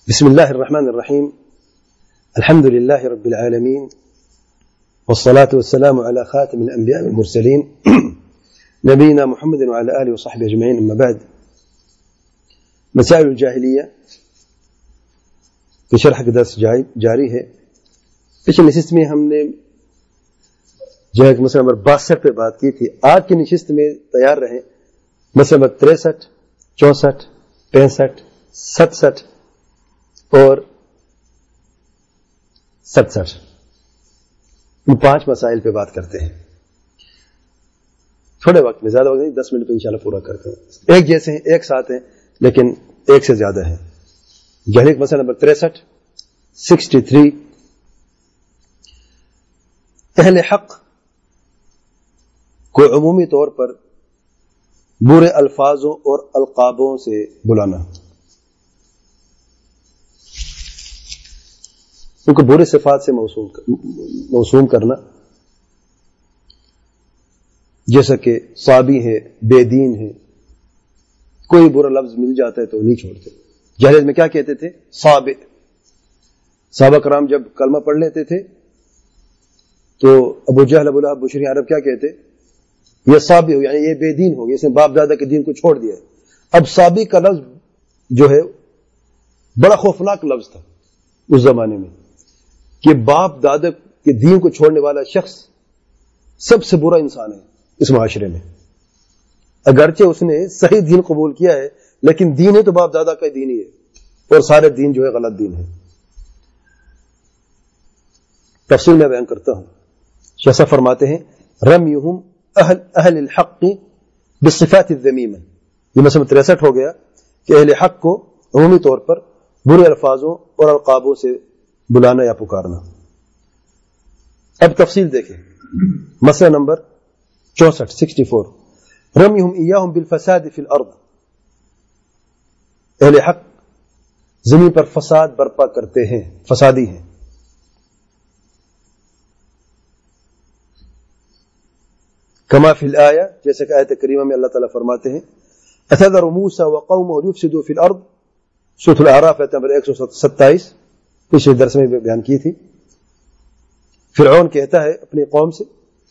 بسم الله الرحمن الرحيم. الحمد لله رب العالمين، والصلاة والسلام على خاتم الأنبياء والمرسلين نبينا محمد وعلى آله وصحبه أجمعين. أما بعد، مسائل الجاهلية کی شرح کا درس جاری ہے. پچھلی نشست میں ہم نے جو ایک مسئلہ نمبر 62 پہ بات کی تھی. آج کی نشست میں تیار رہیں مسئلہ نمبر 63، 64، 65، 67 اور 67. ان 5 مسائل پہ بات کرتے ہیں. تھوڑے وقت میں، زیادہ وقت نہیں، 10 منٹ پہ انشاءاللہ پورا کرتے ہیں. ایک جیسے ہیں، ایک ساتھ ہیں، لیکن ایک سے زیادہ ہیں. جہلیت مسئلہ نمبر 63، 63. اہل حق کو عمومی طور پر برے الفاظوں اور القابوں سے بلانا، ان کو برے صفات سے موسوم کرنا، جیسا کہ صابی ہے، بے دین ہے. کوئی برا لفظ مل جاتا ہے تو نہیں چھوڑتے. جاہلیت میں کیا کہتے تھے؟ صابئ. صحابہ کرام جب کلمہ پڑھ لیتے تھے تو ابو جہل، ابو لہب، مشرکین عرب کیا کہتے؟ یہ صابئ ہو، یعنی یہ بے دین ہو گیا، اس نے باپ دادا کے دین کو چھوڑ دیا ہے. اب صابئ کا لفظ جو ہے بڑا خوفناک لفظ تھا اس زمانے میں، کہ باپ دادا کے دین کو چھوڑنے والا شخص سب سے برا انسان ہے اس معاشرے میں. اگرچہ اس نے صحیح دین قبول کیا ہے، لیکن دین ہے تو باپ دادا کا دین ہی ہے، اور سارے دین جو ہے غلط دین ہے. تفصیل میں بیان کرتا ہوں. شیخ صاحب فرماتے ہیں: رمیہم اہل الحق بالصفات الذمیمہ. یہ مسئلہ 63 ہو گیا کہ اہل حق کو عمومی طور پر برے الفاظوں اور القابوں سے بلانا یا پکارنا. اب تفصیل دیکھیں. مسئلہ نمبر 64، 64. رمیہم ایاہم بالفساد فی الارض. اہل حق زمین پر فساد برپا کرتے ہیں، فسادی ہیں. کما فی الآیہ، جیسے کہ آیت کریمہ میں اللہ تعالیٰ فرماتے ہیں: اتذر موسیٰ وقومہ لیفسدوا فی الارض. سورۃ الاعراف آیت نمبر 127، پچھلے درس میں بیان کی تھی. فرعون کہتا ہے اپنی قوم سے،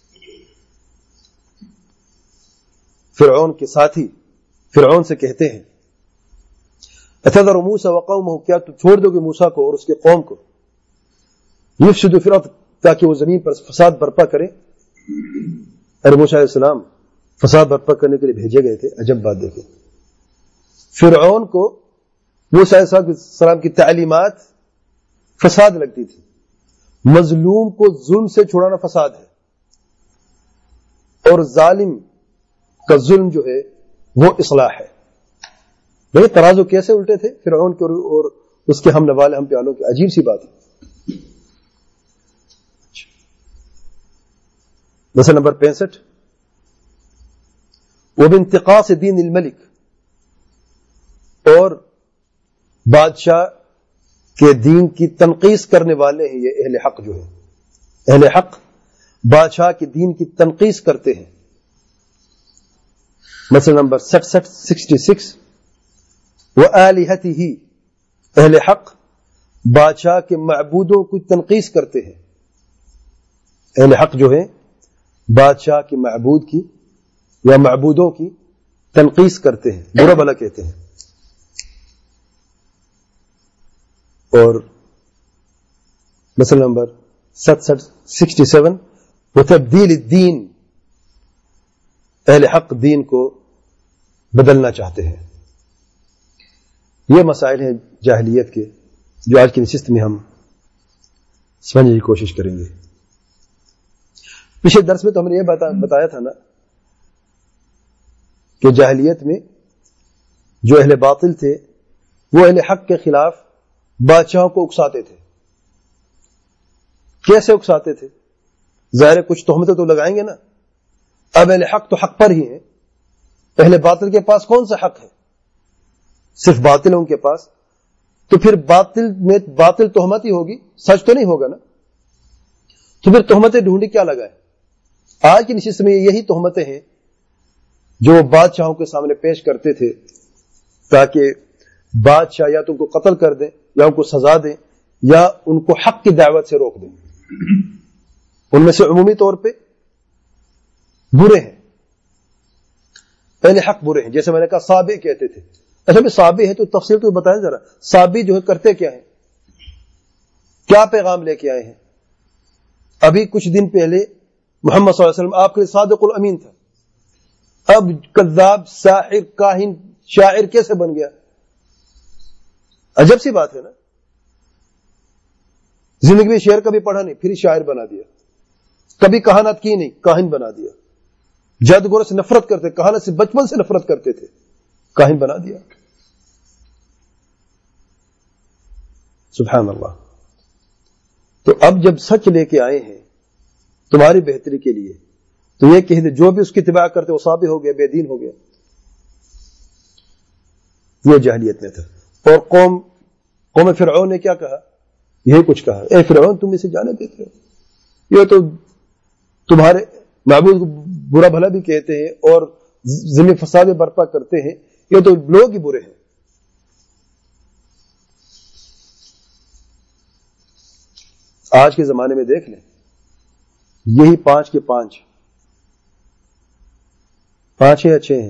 فرعون کے ساتھی فرعون سے کہتے ہیں: اتذر موسیٰ وقومہ، کیا تو چھوڑ دو گے موسیٰ کو اور اس کے قوم کو، لیفسدوا فی الارض، تاکہ وہ زمین پر فساد برپا کریں. ارے موسیٰ علیہ السلام فساد برپا کرنے کے لیے بھیجے گئے تھے. عجب بات دیکھیں، فرعون کو موسیٰ علیہ السلام کی تعلیمات فساد لگتی تھی. مظلوم کو ظلم سے چھڑانا فساد ہے، اور ظالم کا ظلم جو ہے وہ اصلاح ہے. نہیں، ترازو کیسے الٹے تھے فرعون کے اور اس کے ہم نوالے ہم پیالوں کی. عجیب سی بات ہے. مسئلہ نمبر 65. وبانتقاص دین الملک، اور بادشاہ کے دین کی تنقیص کرنے والے ہیں یہ اہل حق جو ہے. اہل حق بادشاہ کے دین کی تنقیص کرتے ہیں. مسئلہ نمبر 66، 66. وآلہتہ، اہل حق بادشاہ کے معبودوں کی تنقیص کرتے ہیں. اہل حق جو ہے بادشاہ کے معبود کی یا معبودوں کی تنقیص کرتے ہیں، برا بھلا کہتے ہیں. اور مسئلہ نمبر 67، 67. وتبدیل الدین، اہل حق دین کو بدلنا چاہتے ہیں. یہ مسائل ہیں جاہلیت کے، جو آج کی نشست میں ہم سمجھنے کی کوشش کریں گے. پچھلے درس میں تو ہم نے یہ بتایا تھا نا کہ جاہلیت میں جو اہل باطل تھے وہ اہل حق کے خلاف بادشاہوں کو اکساتے تھے. کیسے اکساتے تھے؟ ظاہر کچھ تہمتیں تو لگائیں گے نا. اب اہل حق تو حق پر ہی ہیں، اہل باطل کے پاس کون سا حق ہے؟ صرف باطل ہے ان کے پاس. تو پھر باطل میں باطل تہمت ہی ہوگی، سچ تو نہیں ہوگا نا. تو پھر تہمتیں ڈھونڈی کیا لگائے؟ آج کی نشست میں یہی تہمتیں ہیں جو بادشاہوں کے سامنے پیش کرتے تھے تاکہ بادشاہ یا تو ان کو قتل کر دیں یا ان کو سزا دیں یا ان کو حق کی دعوت سے روک دیں. ان میں سے عمومی طور پہ برے ہیں، اہل حق برے ہیں. جیسے میں نے کہا صابئ کہتے تھے. اچھا بھی صابئ ہے تو تفصیل تو بتائیں ذرا. صابئ جو ہے کرتے کیا ہیں، کیا پیغام لے کے آئے ہیں؟ ابھی کچھ دن پہلے محمد صلی اللہ علیہ وسلم آپ کے صادق الامین تھا. اب کذاب، ساحر، کاہن، شاعر کیسے بن گیا؟ عجب سی بات ہے نا. زندگی میں شعر کبھی پڑھا نہیں، پھر شاعر بنا دیا. کبھی کہانت کی نہیں، کاہن بنا دیا. جادوگر سے نفرت کرتے، کہانت سے بچپن سے نفرت کرتے تھے، کاہن بنا دیا. سبحان اللہ. تو اب جب سچ لے کے آئے ہیں تمہاری بہتری کے لیے تو یہ کہہ دے جو بھی اس کی اتباع کرتے وہ صابئ ہو گیا، بے دین ہو گیا. یہ جاہلیت میں تھا. اور قوم فرعون نے کیا کہا؟ یہی کچھ کہا، اے فرعون تم اسے جانے دیتے ہو، یہ تو تمہارے معبود کو برا بھلا بھی کہتے ہیں اور زمین فساد برپا کرتے ہیں، یہ تو لوگ ہی برے ہیں. آج کے زمانے میں دیکھ لیں، یہی 5 کے 5 ہیں یا 6 ہیں؟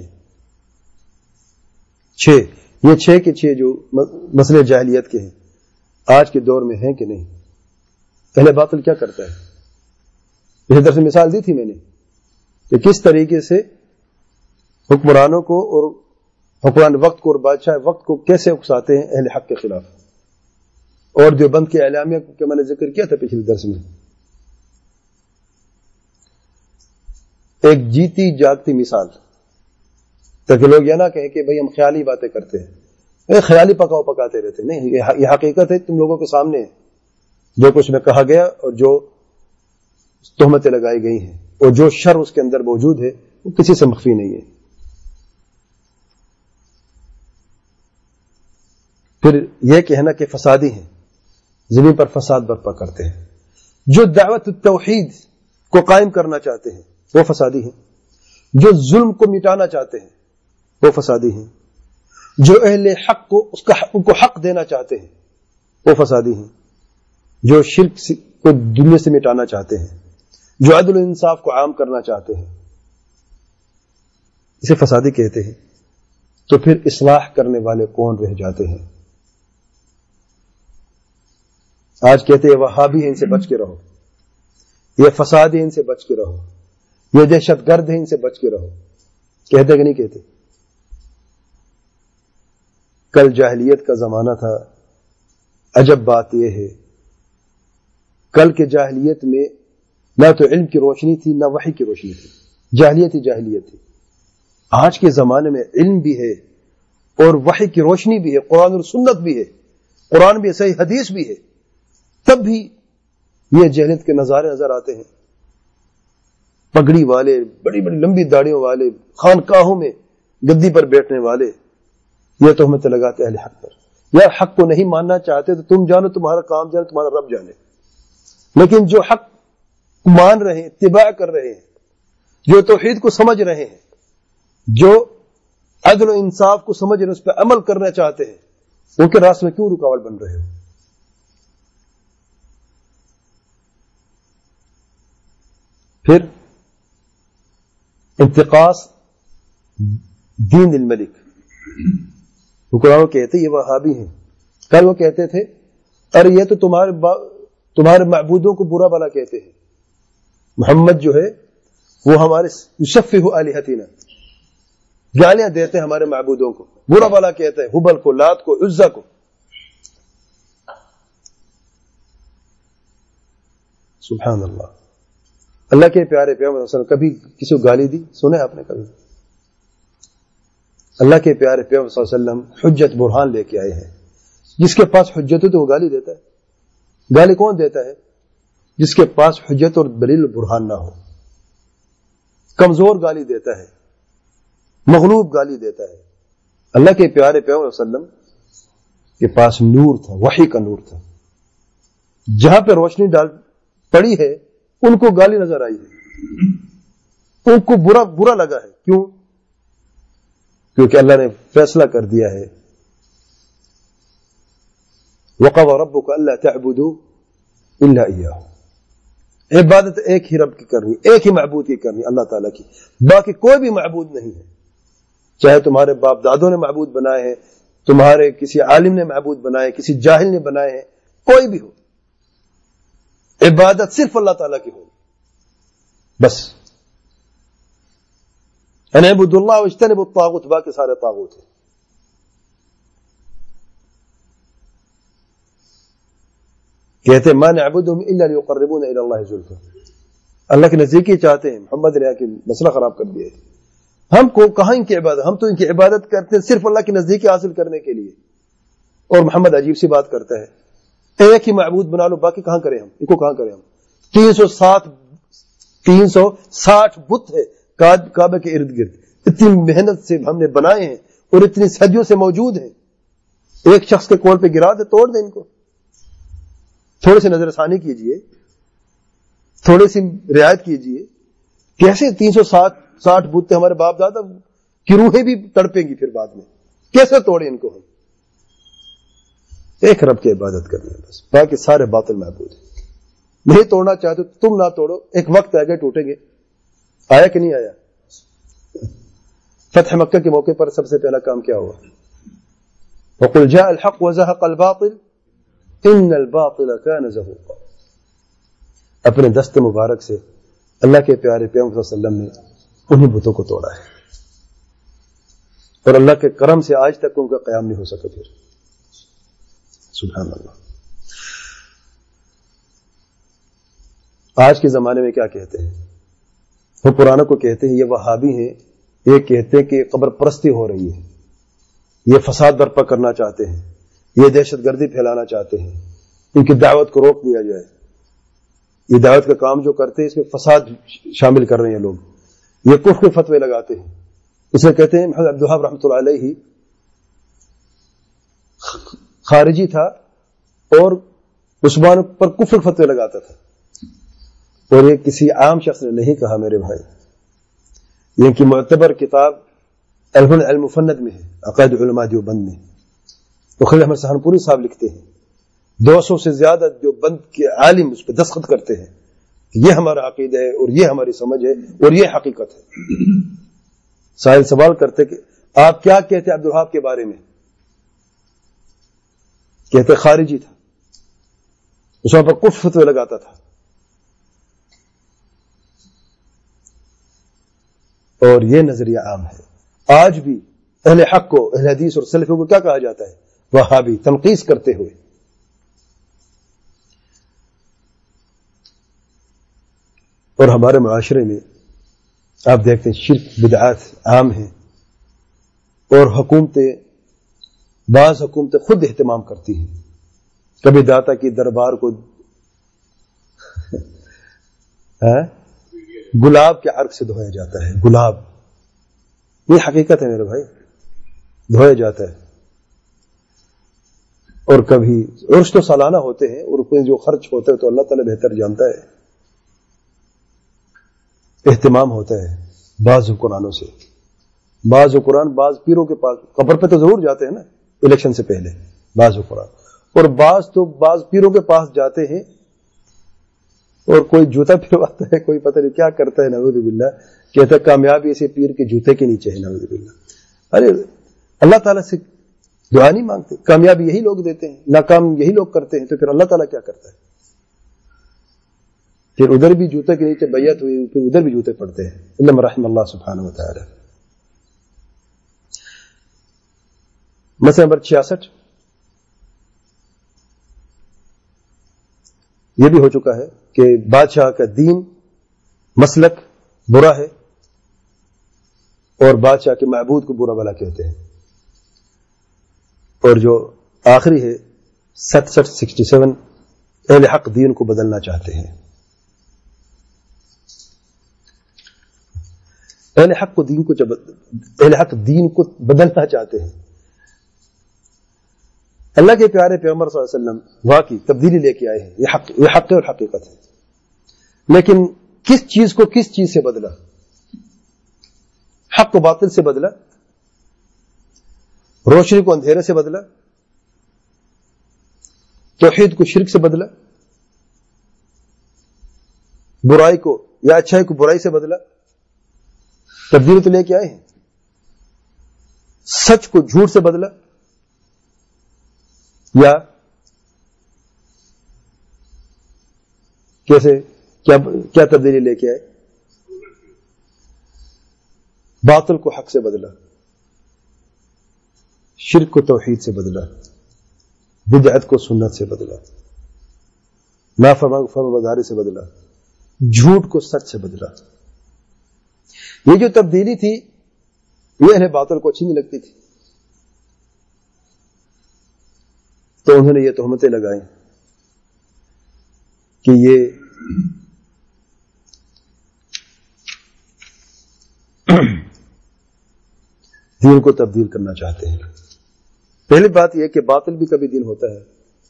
6. یہ 6 کے 6 جو مسئلے جاہلیت کے ہیں آج کے دور میں ہیں کہ نہیں؟ اہل باطل کیا کرتا ہے؟ اس طرح سے مثال دی تھی میں نے کہ کس طریقے سے حکمرانوں کو اور حکمران وقت کو اور بادشاہ وقت کو کیسے اکساتے ہیں اہل حق کے خلاف. اور دیوبند کے اعلامیہ کا میں نے ذکر کیا تھا پچھلے درس میں. ایک جیتی جاگتی مثال، تاکہ لوگ یہ نہ کہیں کہ بھئی ہم خیالی باتیں کرتے ہیں. خیالی پکاؤ پکاتے رہتے نہیں، یہ حقیقت ہے، تم لوگوں کے سامنے ہے. جو کچھ میں کہا گیا اور جو تہمتیں لگائی گئی ہیں اور جو شر اس کے اندر موجود ہے وہ کسی سے مخفی نہیں ہے. پھر یہ کہنا کہ فسادی ہیں، زمین پر فساد برپا کرتے ہیں. جو دعوت التوحید کو قائم کرنا چاہتے ہیں وہ فسادی ہیں. جو ظلم کو مٹانا چاہتے ہیں وہ فسادی ہیں. جو اہل حق کو ان کو حق دینا چاہتے ہیں وہ فسادی ہیں. جو شرک کو دنیا سے مٹانا چاہتے ہیں، جو عدل و انصاف کو عام کرنا چاہتے ہیں، اسے فسادی کہتے ہیں. تو پھر اصلاح کرنے والے کون رہ جاتے ہیں؟ آج کہتے ہیں وہابی ہیں، ان سے بچ کے رہو، یہ فسادی ہیں، ان سے بچ کے رہو، یہ دہشت گرد ہیں، ان سے بچ کے رہو. کہتے کہ نہیں کہتے؟ کل جاہلیت کا زمانہ تھا. عجب بات یہ ہے کل کے جاہلیت میں نہ تو علم کی روشنی تھی نہ وحی کی روشنی تھی. جاہلیت ہی جاہلیت تھی. آج کے زمانے میں علم بھی ہے اور وحی کی روشنی بھی ہے، قرآن اور سنت بھی ہے، قرآن بھی ہے، صحیح حدیث بھی ہے، تب بھی یہ جاہلیت کے نظارے نظر آتے ہیں. پگڑی والے، بڑی بڑی لمبی داڑھیوں والے، خانقاہوں میں گدی پر بیٹھنے والے، یہ تہمتیں لگاتے اہل حق پر. یا حق کو نہیں ماننا چاہتے تو تم جانو، تمہارا کام جانے، تمہارا رب جانے. لیکن جو حق مان رہے ہیں، اتباع کر رہے ہیں، جو توحید کو سمجھ رہے ہیں، جو عدل و انصاف کو سمجھ رہے ہیں، اس پہ عمل کرنا چاہتے ہیں، ان کے راستے میں کیوں رکاوٹ بن رہے ہو؟ پھر انتقاص دین الملک. حکمرانوں کہتے یہ وہابی ہیں. کل وہ کہتے تھے ارے یہ تو تمہارے معبودوں کو برا بھلا کہتے ہیں. محمد جو ہے وہ ہمارے یشفہ الہتنا، گالیاں دیتے ہیں ہمارے معبودوں کو، برا بھلا کہتے ہیں ہبل کو، لات کو، عزا کو. سبحان اللہ. اللہ کے پیارے پیغمبر صلی اللہ علیہ وسلم کبھی کسی کو گالی دی؟ سنے آپ نے کبھی؟ اللہ کے پیارے پیغمبر صلی اللہ علیہ وسلم حجت برہان لے کے آئے ہیں. جس کے پاس حجت ہے تو وہ گالی دیتا ہے. گالی کون دیتا ہے؟ جس کے پاس حجت اور دلیل برہان نہ ہو. کمزور گالی دیتا ہے، مغلوب گالی دیتا ہے. اللہ کے پیارے پیغمبر صلی اللہ علیہ وسلم کے پاس نور تھا، وحی کا نور تھا. جہاں پہ روشنی پڑی ہے ان کو گالی نظر آئی ہے، ان کو برا لگا ہے. کیوں؟ کیونکہ اللہ نے فیصلہ کر دیا ہے وَقَضَى رَبُّكَ أَلَّا تَعْبُدُوا إِلَّا إِيَّاهُ، عبادت ایک ہی رب کی کرنی، ایک ہی معبود کی کرنی، اللہ تعالیٰ کی، باقی کوئی بھی معبود نہیں ہے، چاہے تمہارے باپ دادوں نے معبود بنائے ہیں، تمہارے کسی عالم نے معبود بنائے، کسی جاہل نے بنائے ہیں، کوئی بھی ہو، عبادت صرف اللہ تعالیٰ کی ہوگی بس۔ ان اعبدوا اللہ واجتنبوا الطاغوت، باقی سارے طاغوت ہیں۔ کہتے ہیں ما نعبدهم الا ليقربونا الى الله زلفى، اللہ کی نزدیکی چاہتے ہیں۔ محمد نے کہ مسئلہ خراب کر دیا ہے، ہم کو کہاں ان کی عبادت، ہم تو ان کی عبادت کرتے ہیں صرف اللہ کی نزدیکی حاصل کرنے کے لیے، اور محمد عجیب سی بات کرتا ہے، ایک ہی معبود بنا لو، باقی کہاں کریں ہم، ان کو کہاں کریں ہم؟ 360 بت ہے کعبہ کے ارد گرد، اتنی محنت سے ہم نے بنائے ہیں اور اتنی صدیوں سے موجود ہیں، ایک شخص کے کول پہ گرا دے، توڑ دیں ان کو، تھوڑی سی نظر ثانی کیجئے، تھوڑی سی رعایت کیجئے۔ کیسے 360 بت ہمارے باپ دادا کی روحیں بھی تڑپیں گی پھر بعد میں، کیسے توڑیں ان کو ہم؟ ایک رب کی عبادت کرنی ہے بس، باقی سارے باطل معبود ہیں۔ نہیں توڑنا چاہتے تم نہ توڑو، ایک وقت آئے گا ٹوٹیں گے، آیا کہ نہیں آیا؟ فتح مکہ کے موقع پر سب سے پہلا کام کیا ہوا؟ وَقُلْ جَاءَ الْحَقُّ وَزَهَقَ الْبَاطِلُ إِنَّ الْبَاطِلَ كَانَ زَهُوقًا، اپنے دست مبارک سے اللہ کے پیارے پیغمبر صلی اللہ علیہ وسلم نے انہی بتوں کو توڑا ہے، اور اللہ کے کرم سے آج تک ان کا قیام نہیں ہو سکا پھر۔ سبحان اللہ۔ آج کے زمانے میں کیا کہتے ہیں وہ؟ پرانوں کو کہتے ہیں یہ وہابی ہیں، یہ کہتے ہیں کہ قبر پرستی ہو رہی ہے، یہ فساد برپا کرنا چاہتے ہیں، یہ دہشت گردی پھیلانا چاہتے ہیں، ان کی دعوت کو روک دیا جائے، یہ دعوت کا کام جو کرتے ہیں اس میں فساد شامل کر رہے ہیں لوگ، یہ کفر کے فتوے لگاتے ہیں۔ اسے کہتے ہیں محمد عبدالوہاب رحمۃ اللہ علیہ خارجی تھا اور عثمان پر کفر فتوے لگاتا تھا، اور یہ کسی عام شخص نے نہیں کہا میرے بھائی، یہ کی معتبر کتاب المفند میں ہے، عقائد علماء دیوبند میں، تو خلیل احمد سہارنپوری صاحب لکھتے ہیں 200 سے زیادہ دیوبند کے عالم اس پہ دستخط کرتے ہیں کہ یہ ہمارا عقیدہ ہے اور یہ ہماری سمجھ ہے اور یہ حقیقت ہے۔ سائل سوال کرتے کہ آپ کیا کہتے عبدالوہاب کے بارے میں؟ کہتے خارجی تھا، اس پر کفر فتوے لگاتا تھا، اور یہ نظریہ عام ہے آج بھی۔ اہل حق کو، اہل حدیث اور سلفیوں کو کیا کہا جاتا ہے؟ وہابی، تنقیص کرتے ہوئے۔ اور ہمارے معاشرے میں آپ دیکھتے ہیں شرک بدعات عام ہیں، اور بعض حکومتیں خود اہتمام کرتی ہیں، کبھی داتا کی دربار کو گلاب کے عرق سے دھویا جاتا ہے، گلاب، یہ حقیقت ہے میرے بھائی، دھویا جاتا ہے۔ اور کبھی عرس تو سالانہ ہوتے ہیں، اور کوئی جو خرچ ہوتا ہے تو اللہ تعالیٰ بہتر جانتا ہے، اہتمام ہوتا ہے بعض قرآنوں سے، بعض قرآن بعض پیروں کے پاس، قبر پہ تو ضرور جاتے ہیں نا الیکشن سے پہلے بعض قرآن، اور بعض پیروں کے پاس جاتے ہیں، اور کوئی جوتا پھرواتا ہے، کوئی پتہ نہیں کیا کرتا ہے، نعوذ باللہ، کہتا ہے کامیابی اسے پیر کے جوتے کے نیچے ہے، نعوذ باللہ۔ ارے اللہ تعالیٰ سے دعا نہیں مانگتے، کامیابی یہی لوگ دیتے ہیں، ناکام یہی لوگ کرتے ہیں، تو پھر اللہ تعالیٰ کیا کرتا ہے؟ پھر ادھر بھی جوتے کے نیچے بیعت ہوئی، پھر ادھر بھی جوتے پڑتے ہیں، الا رحم اللہ سبحانہ و تعالی۔ مسئلہ نمبر 66 یہ بھی ہو چکا ہے کہ بادشاہ کا دین مسلک برا ہے، اور بادشاہ کے معبود کو برا بلا کہتے ہیں۔ اور جو آخری ہے 67 اہل حق دین کو بدلنا چاہتے ہیں، اہل حق دین کو بدلنا چاہتے ہیں۔ اللہ کے پیارے پیغمبر صلی اللہ علیہ وسلم واقعی تبدیلی لے کے آئے ہیں، یہ حق اور حقیقت ہے، لیکن کس چیز کو کس چیز سے بدلا؟ حق کو باطل سے بدلا، روشنی کو اندھیرے سے بدلا، توحید کو شرک سے بدلا، برائی کو یا اچھائی کو برائی سے بدلا. تبدیلی تو لے کے آئے ہیں. سچ کو جھوٹ سے بدلا، یا کیسے کیا تبدیلی لے کے آئے؟ باطل کو حق سے بدلا، شرک کو توحید سے بدلا، بدعت کو سنت سے بدلا، نافرمان کو فرمانبرداری سے بدلا، جھوٹ کو سچ سے بدلا. یہ جو تبدیلی تھی یہ اہل باطل کو اچھی نہیں لگتی تھی، تو انہوں نے یہ تہمتیں لگائیں کہ یہ دین کو تبدیل کرنا چاہتے ہیں. پہلی بات یہ کہ باطل بھی کبھی دین ہوتا ہے،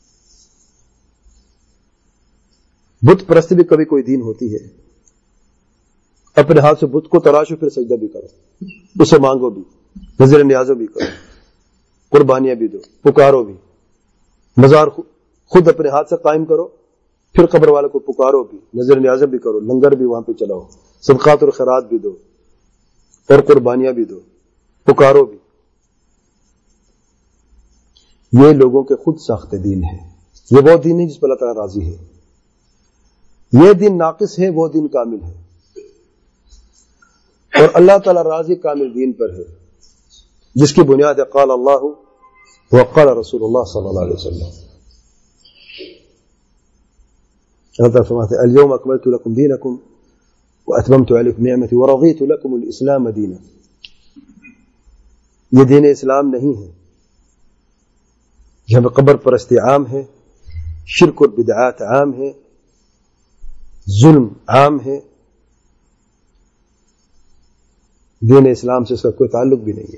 بت پرستی بھی کبھی کوئی دین ہوتی ہے. اپنے ہاتھ سے بت کو تراشو، پھر سجدہ بھی کرو، اسے مانگو بھی، نظر نیازوں بھی کرو، قربانیاں بھی دو، پکارو بھی. مزار خود اپنے ہاتھ سے قائم کرو، پھر قبر والے کو پکارو بھی، نظر نیازیں بھی کرو، لنگر بھی وہاں پہ چلاؤ، صدقات اور خیرات بھی دو، اور قربانیاں بھی دو، پکارو بھی. یہ لوگوں کے خود ساخت دین ہے. یہ وہ دین ہے جس پر اللہ تعالیٰ راضی ہے. یہ دین ناقص ہے، وہ دین کامل ہے. اور اللہ تعالیٰ راضی کامل دین پر ہے جس کی بنیاد ہے قال اللہ وقال رسول اللہ صلی اللہ علیہ وسلم. اللہ تعالیٰ فرماتے ہیں اليوم اکملت لکم دینکم واتممت علیکم نعمتی ورضیت لکم الاسلام دینا. یہ دین اسلام نہیں ہے جہاں قبر پرستی عام ہے، شرک اور بدعات عام ہے، ظلم عام ہے. دین اسلام سے اس کا کوئی تعلق بھی نہیں ہے.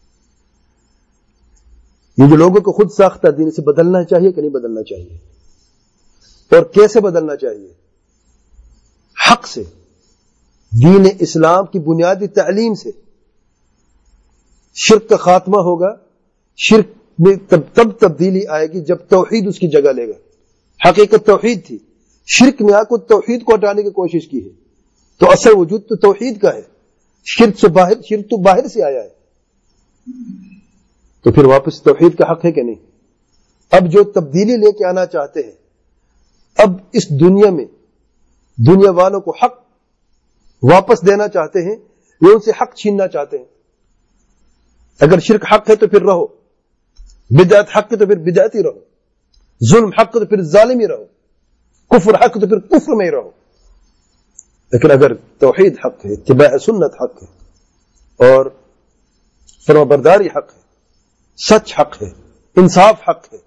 یہ جو لوگوں کو خود ساختہ دین سے بدلنا چاہیے کہ نہیں بدلنا چاہیے، اور کیسے بدلنا چاہیے؟ حق سے، دین اسلام کی بنیادی تعلیم سے. شرک کا خاتمہ ہوگا، شرک میں تب تبدیلی آئے گی جب توحید اس کی جگہ لے گا. حقیقت توحید تھی، شرک میں آ کو توحید کو ہٹانے کی کوشش کی ہے، تو اصل وجود تو توحید کا ہے. شرک تو باہر سے آیا ہے، تو پھر واپس توحید کا حق ہے کہ نہیں؟ اب جو تبدیلی لے کے آنا چاہتے ہیں، اب اس دنیا میں دنیا والوں کو حق واپس دینا چاہتے ہیں، یہ ان سے حق چھیننا چاہتے ہیں. اگر شرک حق ہے تو پھر رہو، بدعت حق ہے تو پھر بدعتی رہو، ظلم حق ہے تو پھر ظالم ہی رہو، کفر حق ہے تو پھر کفر میں ہی رہو. لیکن اگر توحید حق ہے، اتباع سنت حق ہے، اور فرمانبرداری حق ہے، سچ حق ہے، انصاف حق ہے،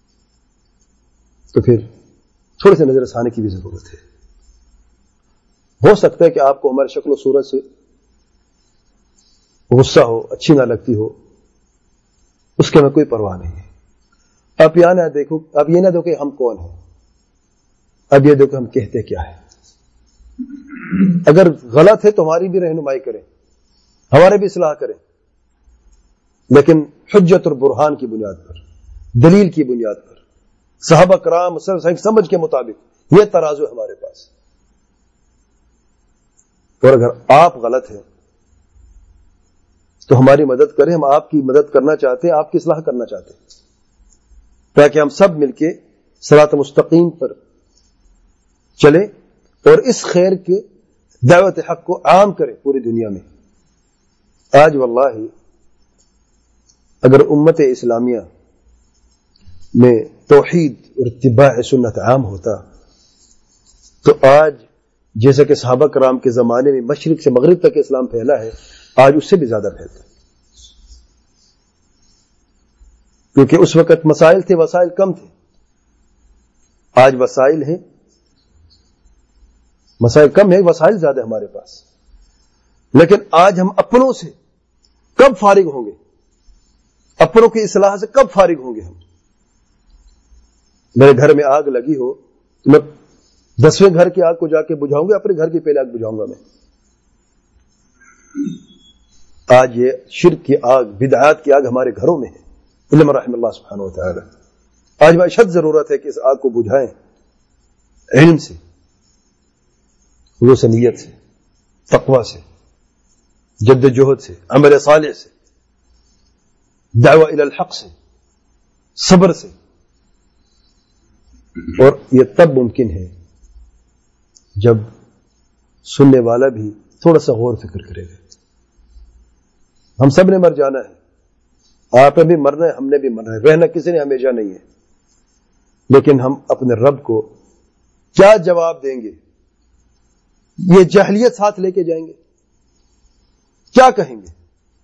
تو پھر تھوڑے سے نظر ثانی کی بھی ضرورت ہے. ہو سکتا ہے کہ آپ کو ہماری شکل و صورت سے غصہ ہو، اچھی نہ لگتی ہو، اس کے میں کوئی پرواہ نہیں ہے. اب یہ نہ دیکھو، اب یہ نہ دیکھو کہ ہم کون ہیں، اب یہ دیکھو ہم کہتے کیا ہے. اگر غلط ہے تو ہماری بھی رہنمائی کریں، ہمارے بھی اصلاح کریں، لیکن حجت اور برہان کی بنیاد پر، دلیل کی بنیاد پر، صحابہ کرام صحیح سمجھ کے مطابق. یہ ترازو ہے ہمارے پاس. اور اگر آپ غلط ہیں تو ہماری مدد کریں، ہم آپ کی مدد کرنا چاہتے ہیں، آپ کی اصلاح کرنا چاہتے ہیں، تاکہ ہم سب مل کے صراط مستقیم پر چلیں اور اس خیر کے دعوت حق کو عام کریں پوری دنیا میں. آج واللہ اگر امت اسلامیہ میں توحید اور اتباع سنت عام ہوتا تو آج جیسا کہ صحابہ کرام کے زمانے میں مشرق سے مغرب تک اسلام پھیلا ہے، آج اس سے بھی زیادہ پھیلتا. کیونکہ اس وقت مسائل تھے، وسائل کم تھے. آج وسائل ہیں، مسائل کم ہیں، وسائل زیادہ ہمارے پاس. لیکن آج ہم اپنوں سے کب فارغ ہوں گے؟ اپنوں کی اصلاح سے کب فارغ ہوں گے ہم؟ میرے گھر میں آگ لگی ہو تو میں 10ویں گھر کی آگ کو جا کے بجھاؤں گا، اپنے گھر کی پہلے آگ بجھاؤں گا میں. آج یہ شرک کی آگ، بدعات کی آگ ہمارے گھروں میں ہے، علم رحم اللہ سبحانہ و تعالی. آج اشد ضرورت ہے کہ اس آگ کو بجھائیں علم سے، خلوص نیت سے، تقوی سے، جد جہد سے، عمل صالح سے، دعوہ الی الحق سے، صبر سے. اور یہ تب ممکن ہے جب سننے والا بھی تھوڑا سا غور فکر کرے گا. ہم سب نے مر جانا ہے، آپ نے بھی مرنا ہے، ہم نے بھی مرنا ہے، رہنا کسی نے ہمیشہ نہیں ہے. لیکن ہم اپنے رب کو کیا جواب دیں گے؟ یہ جاہلیت ساتھ لے کے جائیں گے؟ کیا کہیں گے؟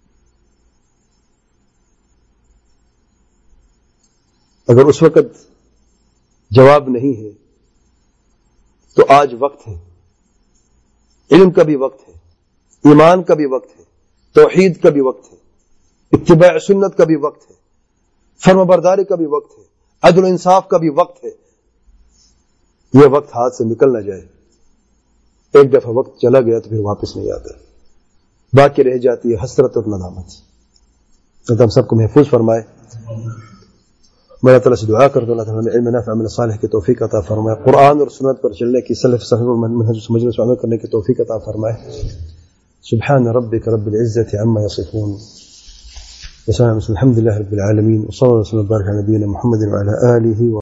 اگر اس وقت جواب نہیں ہے تو آج وقت ہے، علم کا بھی وقت ہے، ایمان کا بھی وقت ہے، توحید کا بھی وقت ہے، اتباع سنت کا بھی وقت ہے، فرما برداری کا بھی وقت ہے، عدل و انصاف کا بھی وقت ہے. یہ وقت ہاتھ سے نکل نہ جائے. ایک دفعہ وقت چلا گیا تو پھر واپس نہیں آتا، باقی رہ جاتی ہے حسرت اور ندامت. تو ہم سب کو محفوظ فرمائے. میں اللہ تعالیٰ سے دعا کرتا ہوں اللہ تعالیٰ ہمیں علم نافع عمل صالح کی توفیق عطا فرمائے، قرآن اور سنت پر چلنے کی، سلف صحیح اور منہج سمجھنے اور عمل کرنے کی توفیق عطا فرمائے. سبحان ربک رب العزة عما يصفون وسلام الحمد لله رب العالمين وصلى الله وسلم وبارك على نبينا محمد وعلى آله